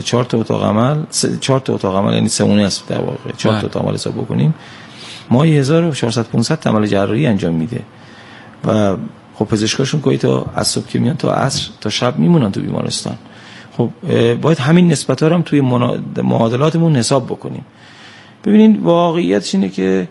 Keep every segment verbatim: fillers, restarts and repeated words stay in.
چهار تا اتاق عمل، چهار تا اتاق عمل یعنی سمونه است در واقع، چهار تا اتاق عمل حساب بکنیم ما هزار و چهارصد پانصد عمل جراحی انجام میده و خب پزشکاشون کوی تا از صبح که میان تا عصر تا شب میمونن تو بیمارستان. خب باید همین نسبت‌ها رو هم توی معادلاتمون حساب بکنیم. ببینید واقعیتش اینه که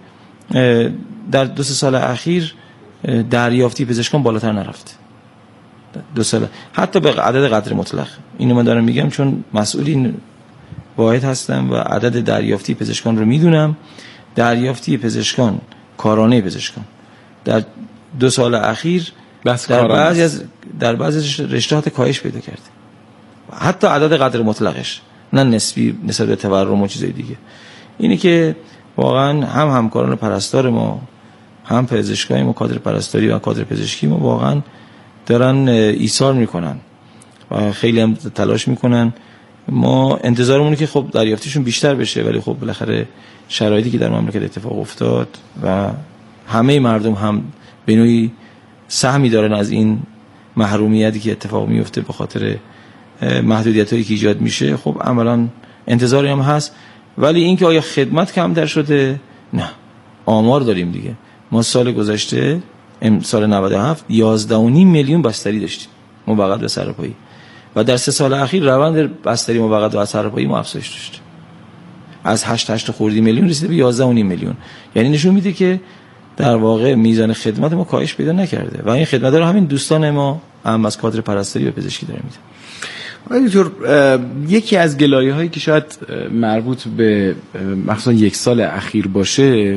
در دو سه سال اخیر دریافتی پزشکان بالاتر نرفت. دو سال حتی به عدد قدر مطلق، اینو من دارم میگم چون مسئولین واحد هستم و عدد دریافتی پزشکان رو میدونم. دریافتی پزشکان، کارانه پزشکان در دو سال اخیر در بعضی از در بعضی از رشته‌ها کاهش پیدا کرده، حتی عدد قدر مطلقش، نه نسبی نسبت به تورم و چیزای دیگه. اینی که واقعا هم همکاران پرستار ما، هم پزشکای ما، کادر پرستاری و کادر پزشکی ما واقعا دارن ایثار میکنن و خیلی هم تلاش میکنن. ما انتظارمونه که خب دریافتیشون بیشتر بشه، ولی خب بالاخره شرایطی که در مملکت اتفاق افتاد و همه مردم هم به نوعی سهمی دارن از این محرومیتی که اتفاق میفته به خاطر محدودیتایی که ایجاد میشه. خب عملاً انتظاری هم هست، ولی اینکه آیا خدمت کمتر شده؟ نه. آمار داریم دیگه. ما سال گذشته سال نود و هفت یازده و نیم میلیون بستری داشتیم موقت و سرپایی و در سه سال اخیر روند بستری موقت و سرپایی ما افزایش داشت، از هشت هشت خوردی میلیون رسیده به یازده و نیم میلیون. یعنی نشون میده که در واقع میزان خدمت ما کاهش پیدا نکرده و این خدمت رو همین دوستان ما هم از کادر پرستاری و پزشکی داره میده. دکتر، یکی از گلایه‌هایی که شاید مربوط به مخصوصا یک سال اخیر باشه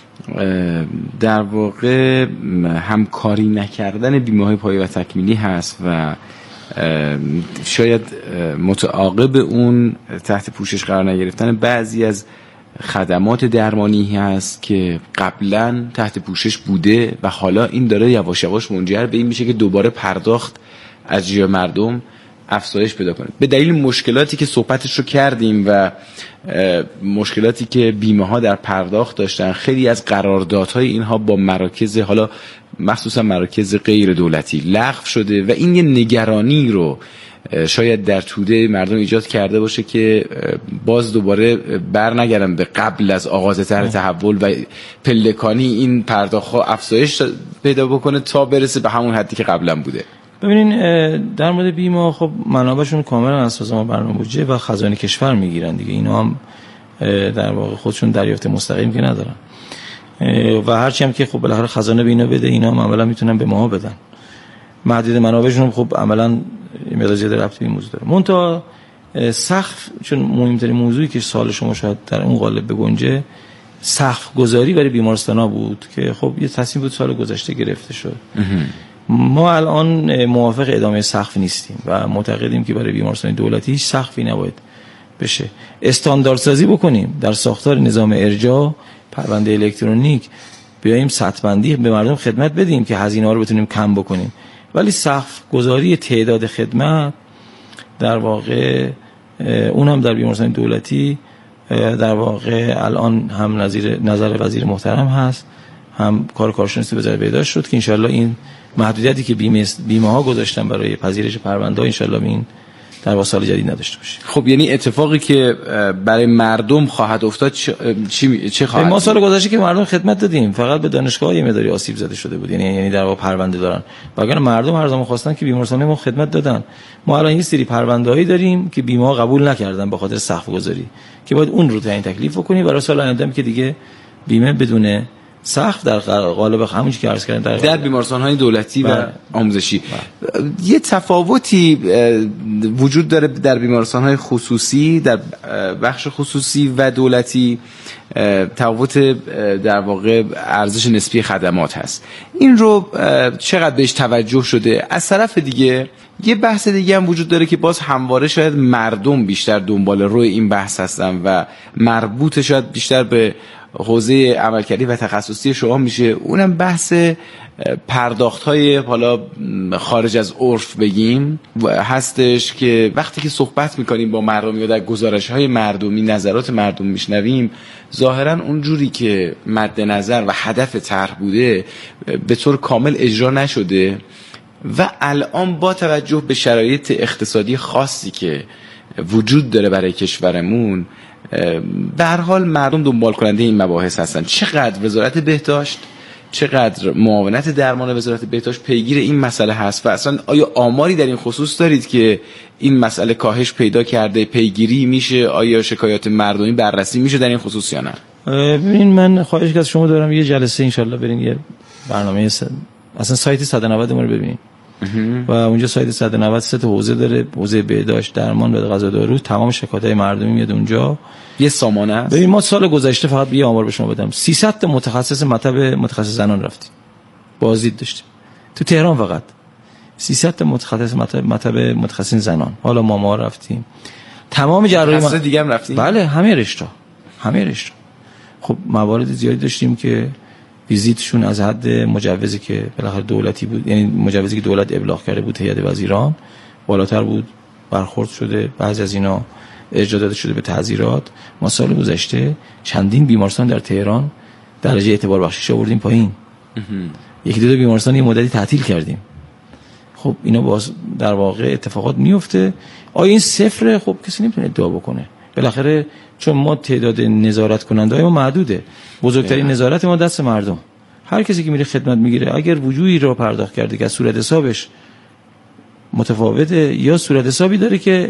در واقع همکاری نکردن بیمه‌های پایه و تکمیلی هست و شاید متعاقب اون تحت پوشش قرار نگرفتن بعضی از خدمات درمانی هست که قبلا تحت پوشش بوده و حالا این داره یواش یواش منجر به این میشه که دوباره پرداخت از جیب مردم افزایش پیدا کنه به دلیل مشکلاتی که صحبتش رو کردیم و مشکلاتی که بیمه ها در پرداخت داشتن. خیلی از قراردادهای اینها با مراکز، حالا مخصوصا مراکز غیر دولتی، لغو شده و این یه نگرانی رو شاید در توده مردم ایجاد کرده باشه که باز دوباره بر نگردن به قبل از آغاز طرح تحول و پلکانی این پرداخت‌ها افزایش پیدا بکنه تا برسه به همون حدی که قبلا بوده. ببینین در مورد بیمه خب منابعشون کاملا از سازمان برنامه بودجه و خزانه کشور میگیرن دیگه. اینا هم در واقع خودشون دریافت مستقیم که ندارن و هرچی هم که خب بالاخره خزانه به اینا بده، اینا هم عملا میتونن به ما بدن. محدود منابعشون خب عملا مقدار زیاده ربط به این موضوع داره. منتها سقف، چون مهمترین موضوعی که سال شما شاید در اون قالب بگنجه، سقف گذاری برای بیمارستانا بود که خب یه تصمیم بود سال گذشته گرفته شد. ما الان موافق ادامه سقف نیستیم و معتقدیم که برای بیمارستان دولتی هیچ سقفی نباید بشه. استانداردسازی بکنیم در ساختار نظام ارجاع، پرونده الکترونیک، بیایم سطح بندی به مردم خدمت بدیم که هزینه‌ها رو بتونیم کم بکنیم، ولی سقف گذاری تعداد خدمت در واقع اون هم در بیمارستان دولتی در واقع الان هم نظیر نظر وزیر محترم هست، هم کار کارشناسی وزارت بهداشت شد که انشالله این محدودیتی که بیمه بیمه ها گذاشتن برای پذیرش پرونده ها انشالله این در واقع سال جدید نداشته باشه. خب یعنی اتفاقی که برای مردم خواهد افتاد چی چه خواهد؟ ما سال گذشته که مردم خدمت دادیم، فقط به دانشگاه یه مقداری آسیب زده شده بود، یعنی یعنی در واقع پرونده دارن. واقعا مردم هر زمان خواستن که بیمارستان ما خدمت دادن. ما الان یه سری پرونده‌ای داریم که بیمه ها قبول نکردن به خاطر سقف گذاری که باید اون رو تعیین تکلیف بکنی برای سال آینده که دیگه بیمه بدون سقف در قالب همون چیزی که عرض کردم در, در بیمارستان‌های دولتی و آموزشی. یه تفاوتی وجود داره در بیمارستان‌های خصوصی، در بخش خصوصی و دولتی تفاوت در واقع ارزش نسبی خدمات هست. این رو چقدر بهش توجه شده؟ از طرف دیگه یه بحث دیگه هم وجود داره که باز همواره شاید مردم بیشتر دنبال روی این بحث هستن و مربوط شاید بیشتر به حوزه عملکردی و تخصصی شما میشه، اونم بحث پرداخت‌های حالا خارج از عرف بگیم هستش که وقتی که صحبت میکنیم با مردم یا در گزارش‌های مردمی نظرات مردم میشنویم، ظاهراً اونجوری که مد نظر و هدف طرح بوده به طور کامل اجرا نشده و الان با توجه به شرایط اقتصادی خاصی که وجود داره برای کشورمون، به هر حال مردم دنبال کننده این مباحث هستن. چقدر وزارت بهداشت، چقدر معاونت درمان وزارت بهداشت پیگیر این مسئله هست و اصلا آیا آماری در این خصوص دارید که این مسئله کاهش پیدا کرده، پیگیری میشه، آیا شکایات مردمی بررسی میشه در این خصوص یا نه؟ ببین من خواهش از شما دارم یه جلسه انشالله برین یه برنامه س... اصلا سایت صد و نود ما رو ببینید و اونجا سایت صد و نود سه تا حوزه داره، حوزه بهداشت، درمان و غذا دارو، تمام شکایت‌های مردمی میاد اونجا، یه سامانه است. ببین ما سال گذشته فقط یه آمار به شما بدم سیصد تا متخصص مطب متخصص زنان رفتیم، بازدید داشتیم تو تهران، فقط سیصد تا متخصص مطب مطب متخصص زنان. حالا ما ما رفتیم تمام جراحی ما دیگه هم رفتیم، بله همه رشته همه رشته. خب موارد زیادی داشتیم که ویزیتشون از حد مجوزی که بالاخره دولتی بود، یعنی مجوزی که دولت ابلاغ کرده بود هیئت وزیران، بالاتر بود، برخورد شده، بعضی از اینا اجرا داده شده به تعزیرات. ما سال گذشته چندین بیمارستان در تهران درجه اعتبار بخشش آوردیم پایین، یکی دو تا بیمارستان یه مدتی تعطیل کردیم. خب اینا باز در واقع اتفاقات میفته. آیا این صفره؟ خب کسی نمیتونه ادعا بکنه، بالاخره چون ما تعداد نظارت کننده‌های ما محدوده، بزرگترین نظارت ما دست مردم. هر کسی که میره خدمت میگیره اگر وجوهی را پرداخت کرده که صورت حسابش متفاوته یا صورت حسابی داره که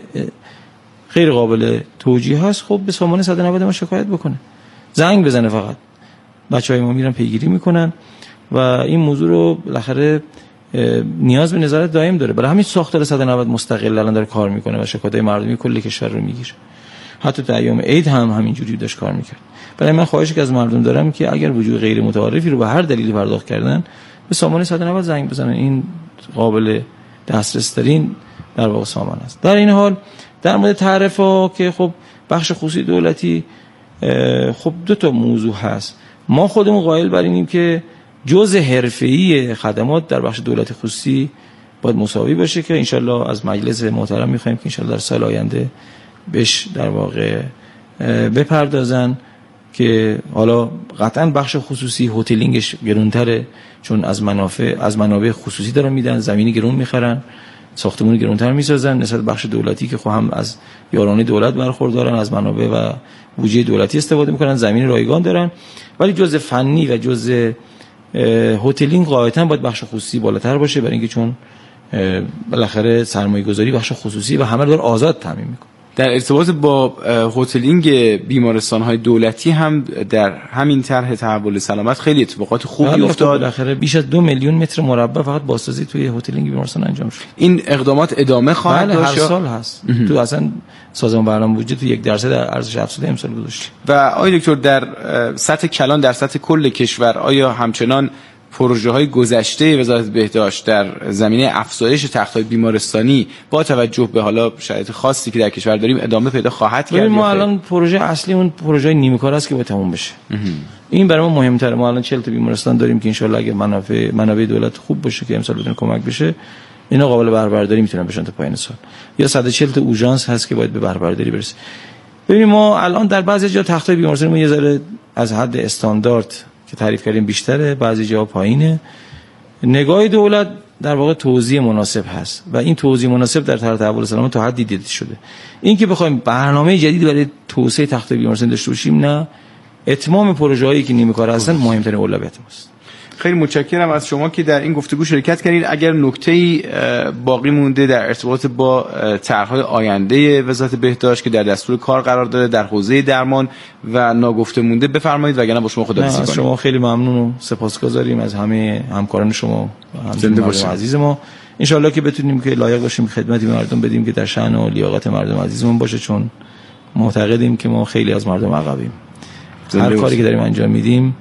غیر قابل توجیه هست، خب به سامانه صد و نود ما شکایت بکنه، زنگ بزنه. فقط بچهای ما میرن پیگیری میکنن و این موضوع رو بالاخره نیاز به نظارت دائم داره. برای همین ساختار صد و نود مستقل الان داره کار میکنه و شکایت‌های مردمی کل کشور رو میگیره. حتی در ایام عید هم همینجوری داشت کار میکرد. برای من خواهشی که از مردم دارم که اگر وجود غیر متعارفی رو به هر دلیلی پرداخت کردن به سامانه صد و نود زنگ بزنن، این قابل دسترس ترین در واقع سامان است. در این حال در مورد تعرفه که خب بخش خصوصی دولتی، خب دو تا موضوع هست. ما خودمون قائل بر اینیم که جزء حرفه‌ای خدمات در بخش دولت خصوصی باید مساوی باشه که انشالله از مجلس محترم می‌خوایم که انشالله در سال آینده بهش در واقع بپردازن که حالا قطعا بخش خصوصی هتلینگش گرونتره چون از منافع از منابع خصوصی دارن میدن، زمینی گرون میخرن، ساختمون گرونتر میسازن نسبت بخش دولتی که خب هم از یارانه دولت برخوردارن، از منابع و بودجه دولتی استفاده میکنن، زمین رایگان دارن، ولی جزء فنی و جزء هتلینگ قاعدتاً باید بخش خصوصی بالاتر باشه، برای اینکه چون بالاخره سرمایه‌گذاری بخش خصوصی و همه رو داره آزاد تامین میکنه. در ارتباط با هتلینگ بیمارستان‌های دولتی هم در همین طرح تحول سلامت خیلی اتفاقات خوبی افتاد. بالاخره بیش از دو میلیون متر مربع فقط بازسازی توی هتلینگ بیمارستان انجام شد. این اقدامات ادامه خواهد داشت؟ هر سال هست. تو اصلا سازمان برنامه بودجه تو یک درصد ارزش افزوده امسال گذاشت. و آقای دکتر در سطح کلان در سطح کل کشور آیا همچنان پروژه های گذشته وزارت بهداشت در زمینه افزایش تخت‌های بیمارستانی با توجه به حالا شرایط خاصی که در کشور داریم ادامه پیدا خواهد کرد؟ ما الان پروژه اصلی اون پروژه نیمه کار است که باید تموم بشه. این برای ما مهم‌تره. ما الان چهل تا بیمارستان داریم که ان شاءالله اگه منافع منابع دولت خوب باشه که امسال بتونه کمک بشه، اینا قابل بهره‌برداری میتونن بشن تا پایان سال. یا صد و چهل تا اورژانس هست که باید به بهره‌برداری برسه. ببینید ما الان در بعضی جا تخت‌های بیمارستان ما یه ذره از حد استاندارد که تعریف کردیم بیشتره، بعضی جا پایینه. نگاه دولت در واقع توزیع مناسب هست و این توزیع مناسب در طرح تحول سلامت تا حدی دیده شده. این که بخوایم برنامه جدید برای توسعه تخت بیمارستان داشته باشیم نه، اتمام پروژه‌هایی که نیمه کار هستن مهمترین اولویت ماست. خیلی متشکرم از شما که در این گفتگو شرکت کردید. اگر نکته‌ای باقی مونده در ارتباط با طرح‌های آینده وزارت بهداشت که در دستور کار قرار داره در حوزه درمان و ناگفته مونده بفرمایید، وگرنه با شما خداحافظی کنیم. شما خیلی ممنون و سپاسگزاریم از همه همکاران شما و مردم عزیز ما. ان شاءالله که بتونیم که لایق باشیم خدمتی مردم بدیم که در شأن و لیاقت مردم عزیزمون باشه، چون معتقدیم که ما خیلی از مردم عقبیم. هر کاری که داریم انجام میدیم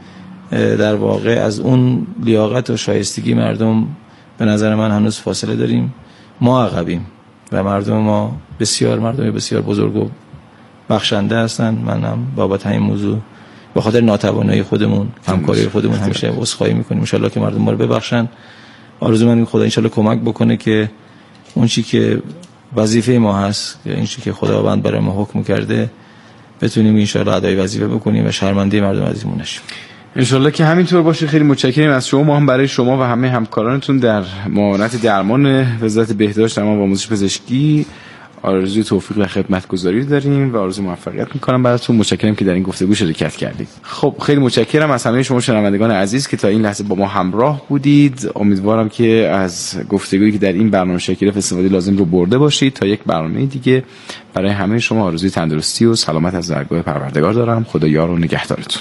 در واقع از اون لیاقت و شایستگی مردم به نظر من هنوز فاصله داریم. ما عقبیم و مردم ما بسیار مردم بسیار بزرگ و بخشنده هستن. منم بابت همین موضوع به خاطر ناتوانی خودمون، کمکاری خودمون همیشه عذرخواهی میکنیم. ان شاءالله که مردم ما رو ببخشن. آرزو من خدا ان شاءالله کمک بکنه که اون چیزی که وظیفه ما هست، این چیزی که خداوند برای ما حکم کرده، بتونیم ان شاءالله ادای وظیفه بکنیم و شرمنده مردم عزیزمون نشیم. انشالله که همینطور باشه. خیلی متشکریم از شما. ما هم برای شما و همه همکارانتون در معاونت درمان وزارت بهداشت، درمان و آموزش پزشکی آرزوی توفیق و خدمتگزاری داریم و آرزوی موفقیت میکنم براتون. متشکرم که در این گفتگو شرکت کردید. خب خیلی متشکرم از همه شما شنوندگان عزیز که تا این لحظه با ما همراه بودید. امیدوارم که از گفتگویی که در این برنامه شکل گرفت استفاده لازم رو برده باشید. تا یک برنامه دیگه برای همه شما آرزوی تندرستی و سلامت از درگاه پروردگار دارم. خدا یار و نگهدارتون.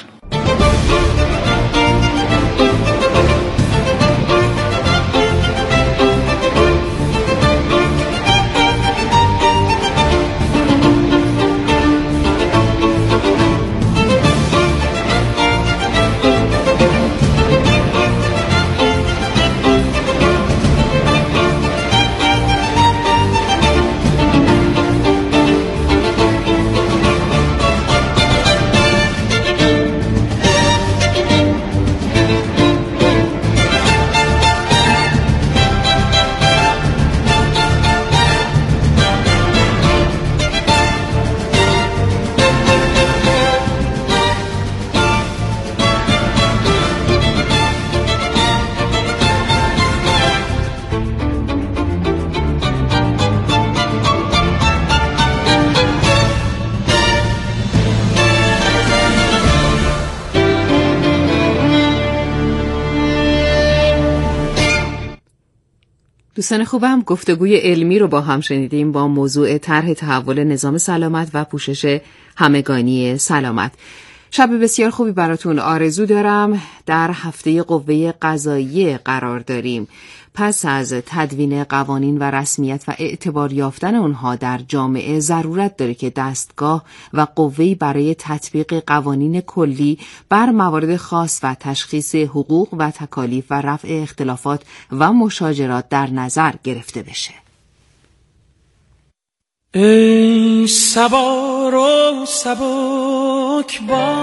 دوستان خوبم، گفتگوی علمی رو با هم شنیدیم با موضوع طرح تحول نظام سلامت و پوشش همگانی سلامت. شب بسیار خوبی براتون آرزو دارم. در هفته قوه قضاییه قرار داریم. پس از تدوین قوانین و رسمیت و اعتبار یافتن اونها در جامعه ضرورت داره که دستگاه و قوه‌ای برای تطبیق قوانین کلی بر موارد خاص و تشخیص حقوق و تکالیف و رفع اختلافات و مشاجرات در نظر گرفته بشه. ای سوار و سبک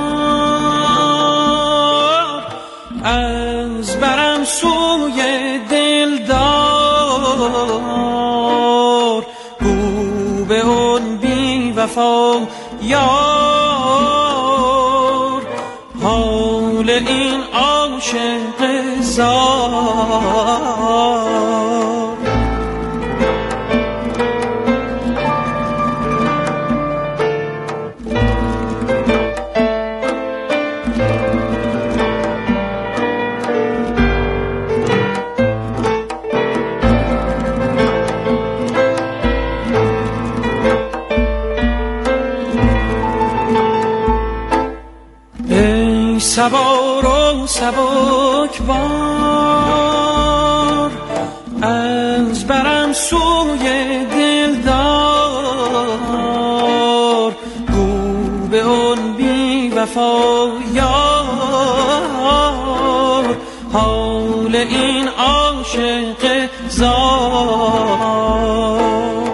بار از برم سوی دلدار، گو به اون بی وفا یار، حال این عاشق زار. سوار و سبک بار از برم سوی دلدار، گو به اون بی وفا یار، حال این عاشق زار.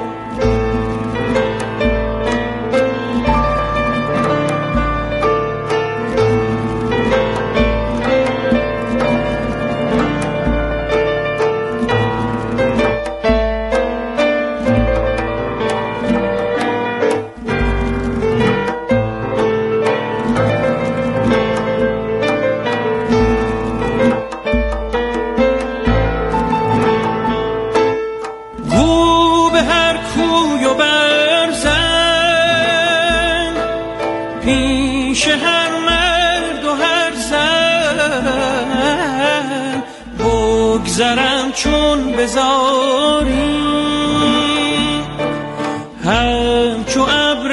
بگذرم چون بزاری همچو ابر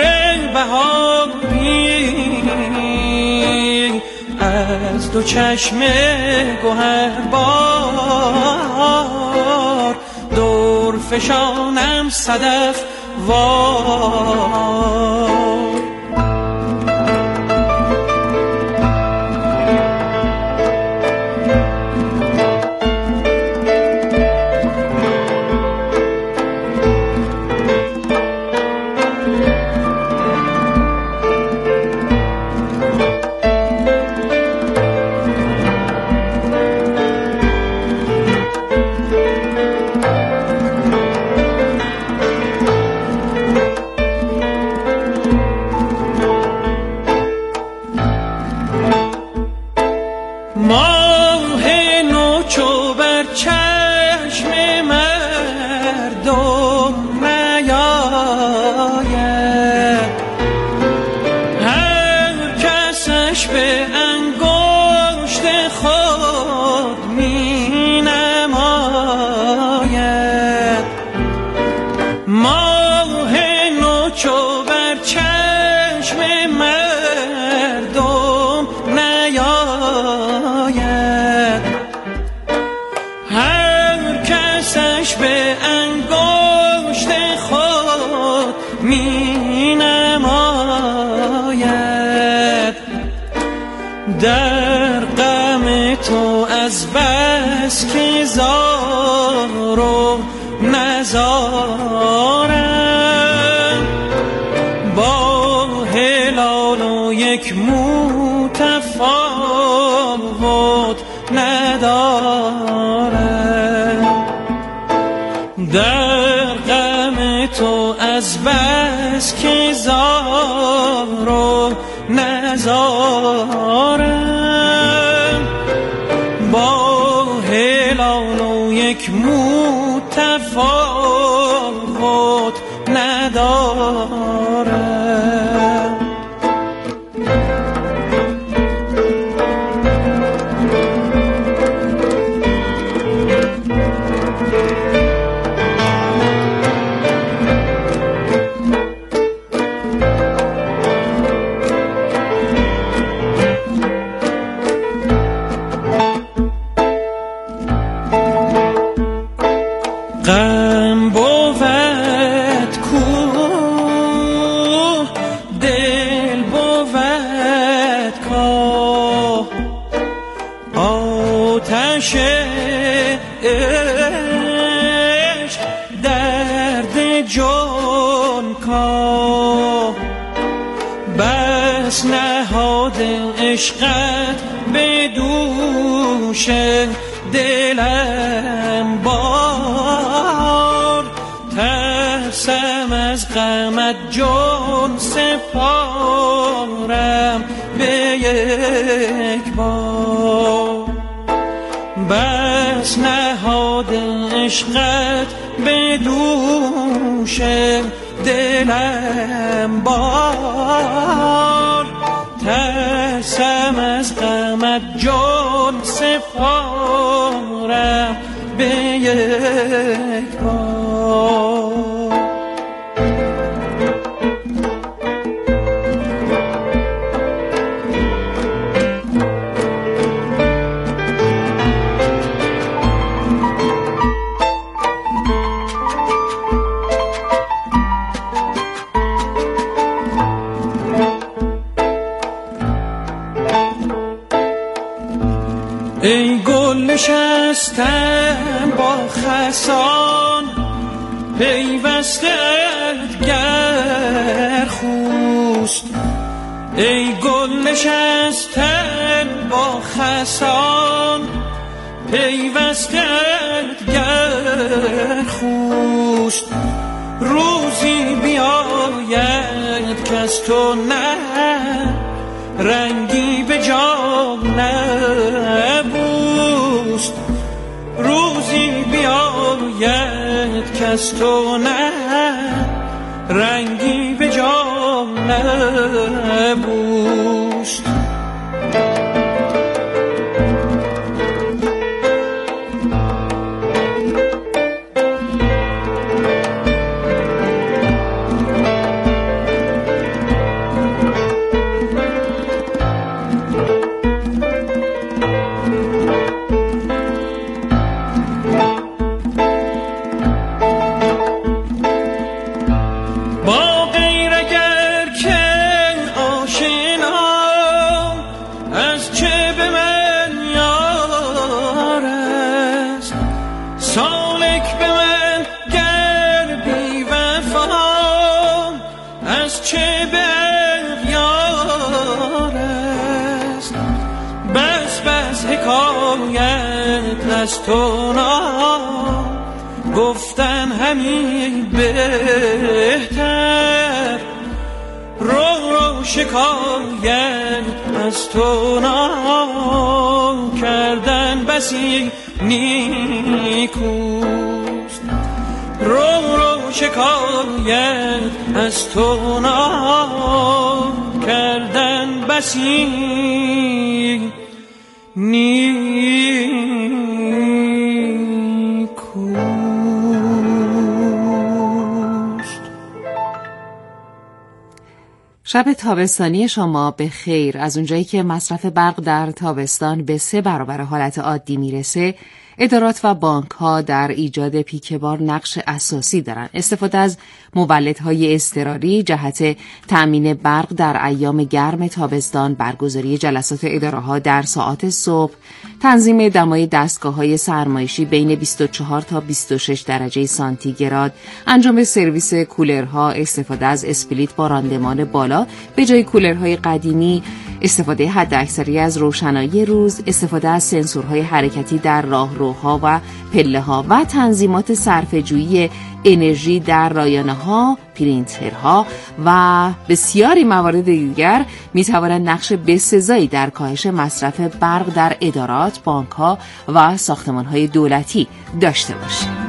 بهاری، از دو چشم گوهربار دور فشانم صدف وار. بس که زار و نزارم با هلال و یک مو تفاوت ندارم. در غم تو از بس که زار و نزارم با هلال و یک مو تفاوت ندارم. غم بود کو دل بود کا آتش عشق درد جان کا بس نهاد عشقت به دوش دلم بار ترسم از غمت جان سپارم به یک بار. بس نهاد عشقت به دوش دلم بار ترسم از غمت جان سپارم به یک بار. ای گل نشستم با خسان پیوستت گر خوست. ای گل نشستم با خسان پیوستت گر خوست. روزی بیاید که از تو نه رنگی به جان نبوست. روزی بیاید که از تو نه رنگی به جان نبوست. از تو گفتن همین بهتر. رو رو شکایت از تو کردن بسی نیکوست. رو رو شکایت از تو کردن بسی نیکوست. شب تابستانی شما به خیر. از اونجایی که مصرف برق در تابستان به سه برابر حالت عادی میرسه، ادارات و بانک ها در ایجاد پیک بار نقش اساسی دارن. استفاده از مولدهای اضطراری جهت تأمین برق در ایام گرم تابستان، برگزاری جلسات اداره ها در ساعات صبح، تنظیم دمای دستگاه‌های سرمایشی بین بیست و چهار تا بیست و شش درجه سانتیگراد، انجام سرویس کولرها، استفاده از اسپلیت با راندمان بالا به جای کولرهای قدیمی، استفاده حداکثری از روشنایی روز، استفاده از سنسورهای حرکتی در راهروها و پله‌ها و تنظیمات صرفه‌جویی انرژی در رایانه‌ها، پرینترها و بسیاری موارد دیگر می‌توانند نقش بسزایی در کاهش مصرف برق در ادارات، بانک‌ها و ساختمان‌های دولتی داشته باشند.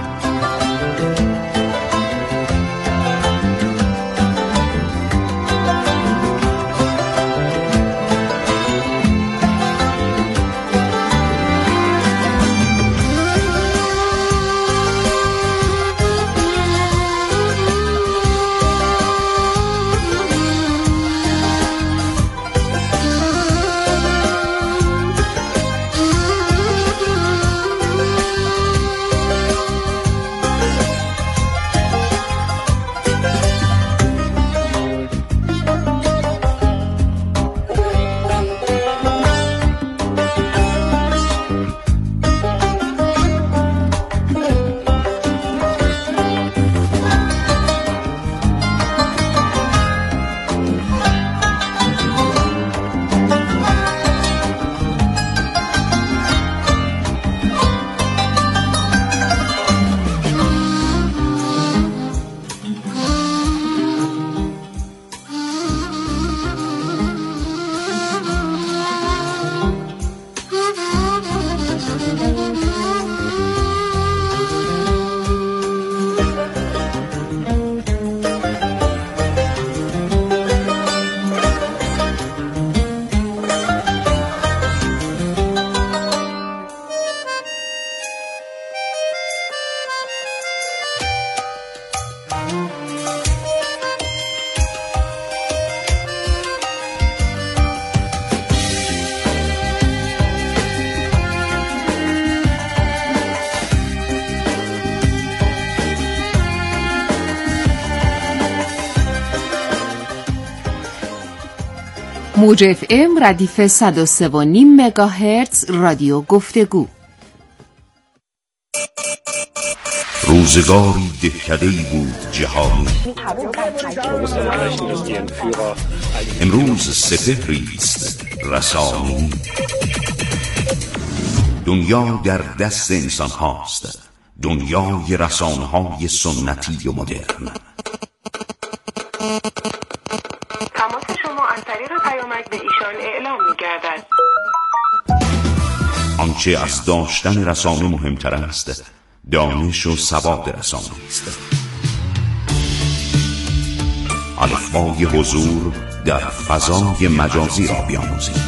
موج اف ام ردیف صد و سه و نیم مگاهرتز رادیو گفتگو. روزگاری دهکده‌ای بود جهانی، امروز سپهری است رسانی. دنیا در دست انسان هاست، دنیای رسانه های سنتی و مدرن. تماس شما از طریق پیامک به ایشان اعلام می‌گردد. آنچه از داشتن رسانه مهمتر است، دانش و سواد رسانه است. الفبای حضور در فضای مجازی را بیاموزید.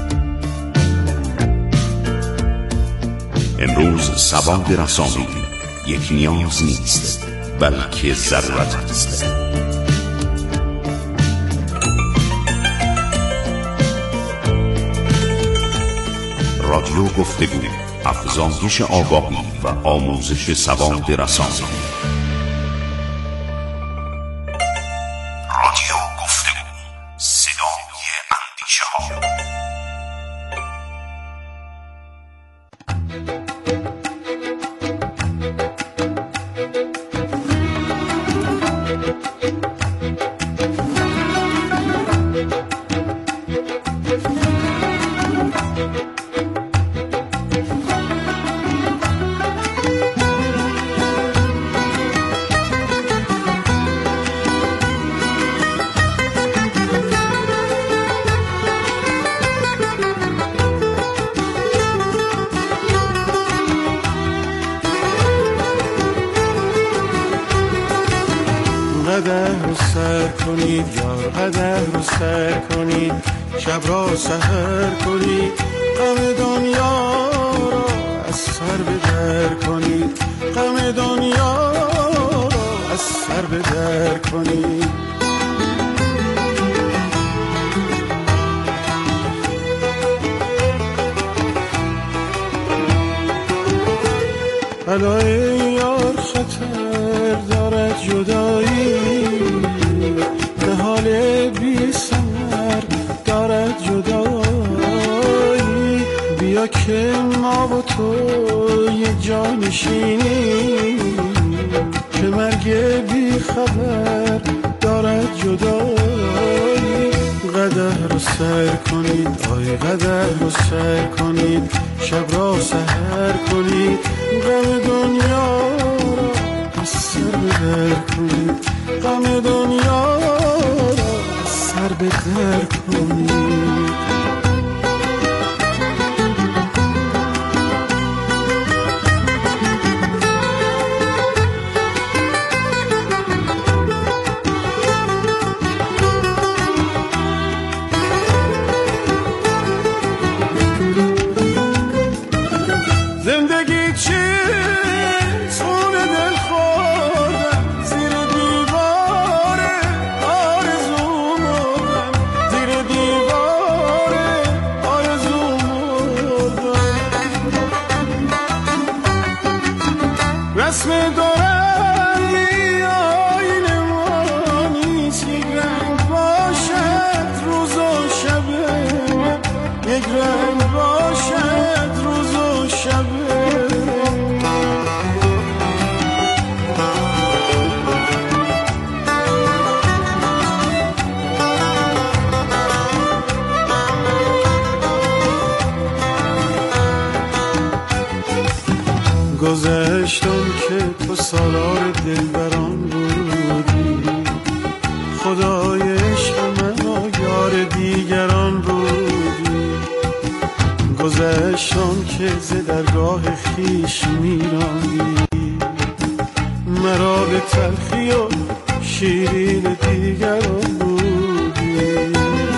امروز سواد رسانه‌ای یک نیاز نیست، بلکه ضرورت است. رادیو گفتگو، افزایش آگاهی و آموزش سواد رسانه‌ای. رادیو گفتگو، صدای اندیشه ها. قدح رو سر کنید یار، قدح رو سر کنید، شب را سحر کنید، غم دنیا را از سر بدر کنید، غم دنیا را از سر بدر کنید. بلای یار خطر دارد جدایی، به حال بی ثمر دارد جدایی، بیا که که ما و تو یه جا نشینیم که مرگ بی خبر دارد جدایی. قدر رو سر کنید آی قدر رو سر کنید، شب را سحر کنید، غم دنیا را از سر بدر کنید، غم دنیا را از سر بدر کنید. گذشتم که تو سالار دلبران بودی، خدای عشق من و یار دیگران بودی. گذشتم که ز درگاه خیش میراندی، مرا به تلخی و شیرین دیگران بودی.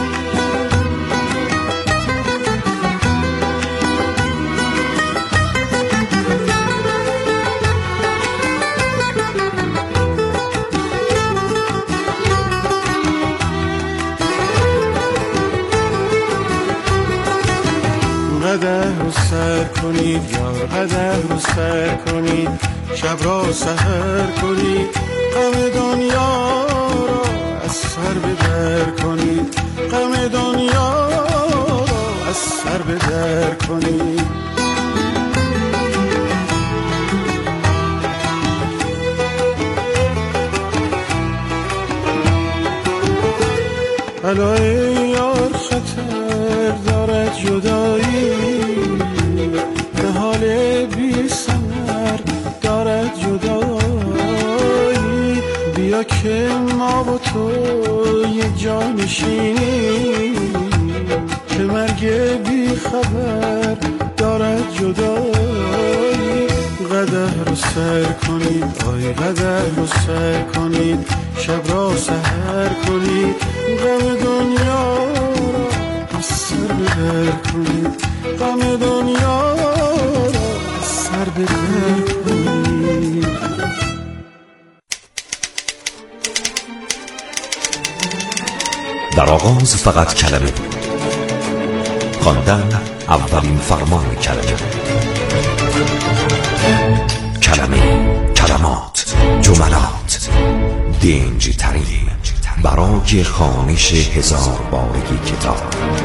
قدر رو سر کنید یار قدر رو سر کنید، شب را سحر کنید، غم دنیا را از سر بدر کنید، غم دنیا را از سر بدر کنید. علای یار خطر دارد جدایی، به حال بی ثمر دارد جدایی. بیا که ما و تو یه جا نشینیم که مرگ بی خبر دارد جدایی. قدر رو سر کنید آی قدر رو سر کنید، شب را سحر کنید، غم دنیا را از سر بدر کنید، غم دنیا را از سر بدر کنید. در آغاز فقط کلمه بود، خواندن اولین فرمان کلمه. کلمه، کلمات، جملات، دنج ترین برای خوانش هزار بارگی کتاب.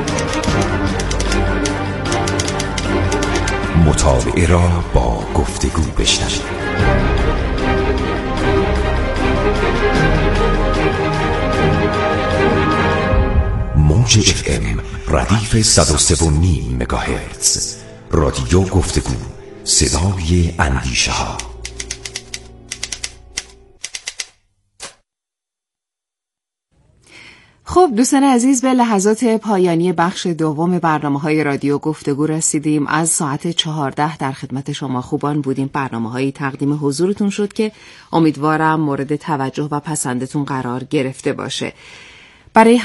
مطالعه را با گفتگو بشنوید. موج اف ام ردیف صد و سه و نیم مگاهرتز، رادیو گفتگو، صدای اندیشه ها. خب دوستان عزیز، به لحظات پایانی بخش دوم برنامه‌های رادیو گفتگو رسیدیم. از ساعت چهارده در خدمت شما خوبان بودیم. برنامه‌هایی تقدیم حضورتون شد که امیدوارم مورد توجه و پسندتون قرار گرفته باشه. برای